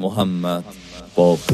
Muhammed Baqi.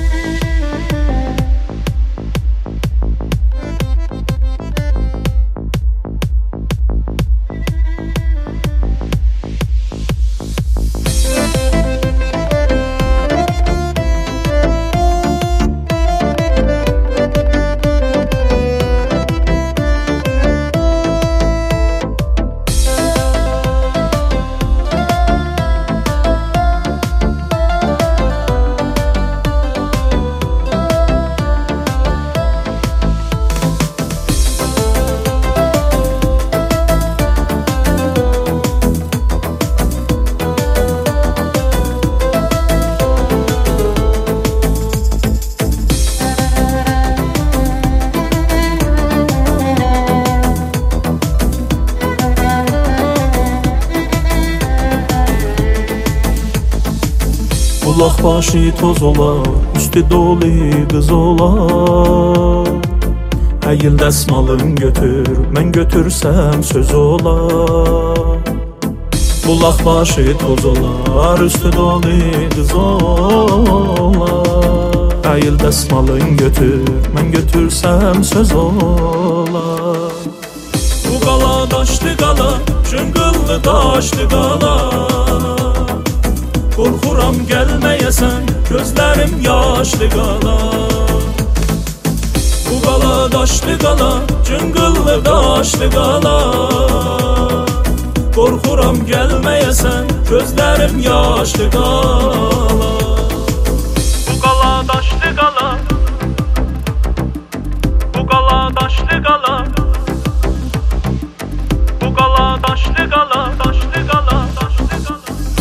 Bulaq başı toz ola, üstü dolu qız ola. Əyil dəsmalın götür, mən götürsəm söz ola. Bulaq başı toz olar, üstü dolu qız ola. Əyil dəsmalın götür, mən götürsəm söz ola. Bu qala daşlı qala, cıngıllı daşlı qala. Qorxuram gəlməyəsən, gözlərim yaşlı qala. Bu qala daşlı qala, cıngıllı daşlı qala. Qorxuram gəlməyəsən, gözlərim yaşlı qala. Bu qala daşlı qala, bu qala daşlı qala. Bu qala daşlı qala, daşlı qala, daşlı qala.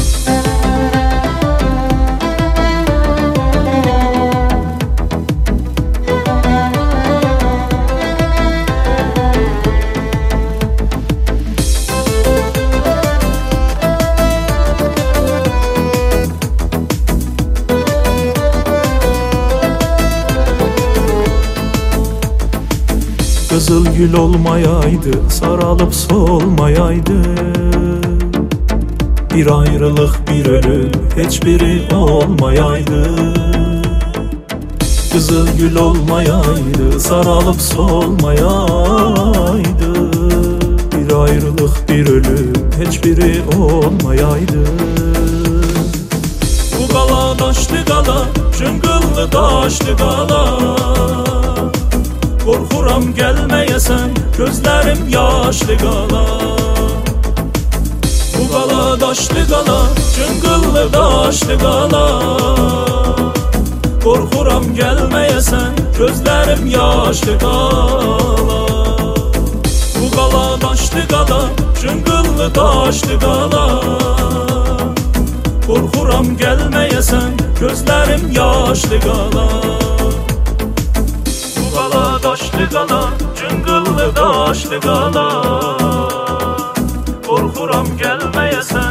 Qızıl gül olmayaydı, saralıb solmayaydı. Bir ayrılıq, bir ölüm, heç biri olmayaydı. Qızıl gül olmayaydı, saralıb solmayaydı. Bir ayrılıq, bir ölüm, heç biri olmayaydı. Bu qala daşlı qala, cıngıllı daşlı qala. Qorxuram gəlməyəsən, gözlərim yaşlı qala. Bu qala daşlı qala, cıngıllı daşlı qala. Qorxuram gəlməyəsən, gözlərim yaşlı qala. Bu qala daşlı qala, cıngıllı daşlı qala. Qorxuram gəlməyəsən, gözlərim yaşlı qala. Qala daşlı qala, cıngıllı daşlı qala. Qorxuram gəlməyəsən,